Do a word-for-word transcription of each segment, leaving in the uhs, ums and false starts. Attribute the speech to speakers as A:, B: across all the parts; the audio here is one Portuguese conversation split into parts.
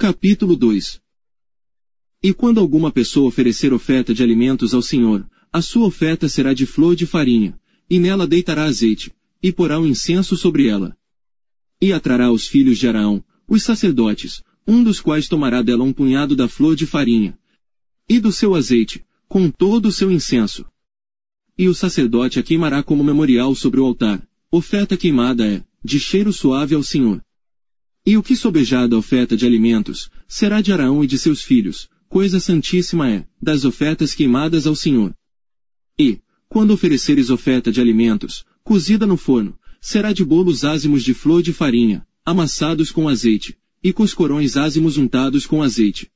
A: Capítulo dois. E quando alguma pessoa oferecer oferta de alimentos ao Senhor, a sua oferta será de flor de farinha, e nela deitará azeite, e porá um incenso sobre ela. E atrará os filhos de Arão, os sacerdotes, um dos quais tomará dela um punhado da flor de farinha, e do seu azeite, com todo o seu incenso. E o sacerdote a queimará como memorial sobre o altar. Oferta queimada é, de cheiro suave ao Senhor. E o que sobejar da oferta de alimentos, será de Arão e de seus filhos, coisa santíssima é, das ofertas queimadas ao Senhor. E, quando ofereceres oferta de alimentos, cozida no forno, será de bolos ázimos de flor de farinha, amassados com azeite, e coscorões ázimos untados com azeite.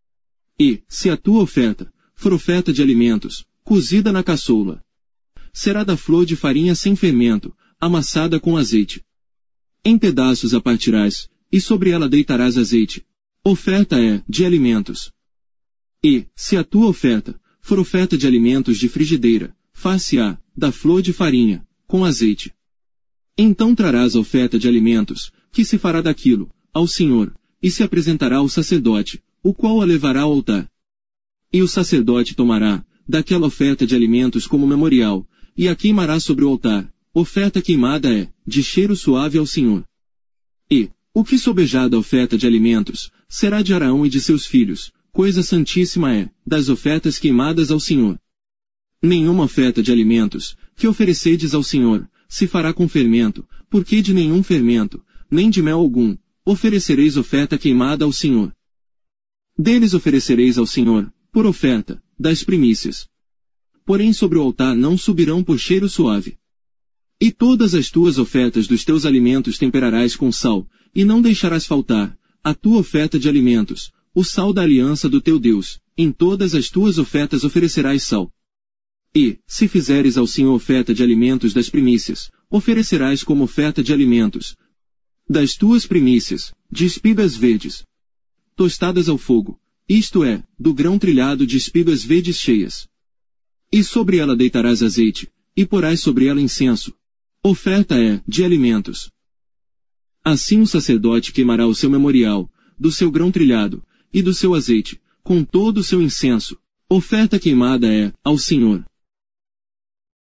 A: E, se a tua oferta for oferta de alimentos, cozida na caçoula, será da flor de farinha sem fermento, amassada com azeite. Em pedaços a partirás, e sobre ela deitarás azeite. Oferta é, de alimentos. E, se a tua oferta for oferta de alimentos de frigideira, far-se-á, da flor de farinha, com azeite. Então trarás a oferta de alimentos, que se fará daquilo, ao Senhor, e se apresentará ao sacerdote, o qual a levará ao altar. E o sacerdote tomará, daquela oferta de alimentos como memorial, e a queimará sobre o altar. Oferta queimada é, de cheiro suave ao Senhor. E, o que sobejar da oferta de alimentos, será de Arão e de seus filhos, coisa santíssima é, das ofertas queimadas ao Senhor. Nenhuma oferta de alimentos, que oferecedes ao Senhor, se fará com fermento, porque de nenhum fermento, nem de mel algum, oferecereis oferta queimada ao Senhor. Deles oferecereis ao Senhor, por oferta, das primícias. Porém sobre o altar não subirão por cheiro suave. E todas as tuas ofertas dos teus alimentos temperarás com sal, e não deixarás faltar, a tua oferta de alimentos, o sal da aliança do teu Deus, em todas as tuas ofertas oferecerás sal. E, se fizeres ao Senhor oferta de alimentos das primícias, oferecerás como oferta de alimentos, das tuas primícias, de espigas verdes, tostadas ao fogo, isto é, do grão trilhado de espigas verdes cheias. E sobre ela deitarás azeite, e porás sobre ela incenso. Oferta é, de alimentos. Assim o sacerdote queimará o seu memorial, do seu grão trilhado, e do seu azeite, com todo o seu incenso. Oferta queimada é, ao Senhor.